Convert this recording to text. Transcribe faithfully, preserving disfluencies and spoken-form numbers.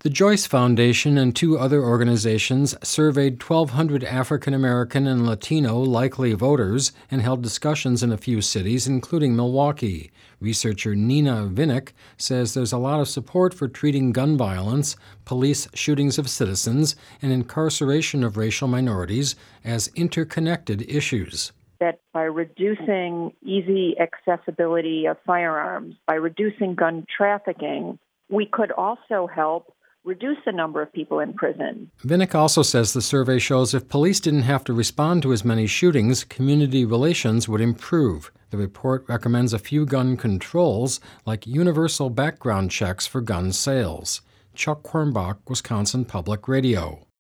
The Joyce Foundation and two other organizations surveyed twelve hundred African American and Latino likely voters and held discussions in a few cities, including Milwaukee. Researcher Nina Vinnick says there's a lot of support for treating gun violence, police shootings of citizens, and incarceration of racial minorities as interconnected issues. That by reducing easy accessibility of firearms, by reducing gun trafficking, we could also help reduce the number of people in prison. Vinnick also says the survey shows if police didn't have to respond to as many shootings, community relations would improve. The report recommends a few gun controls, like universal background checks for gun sales. Chuck Quirmbach, Wisconsin Public Radio.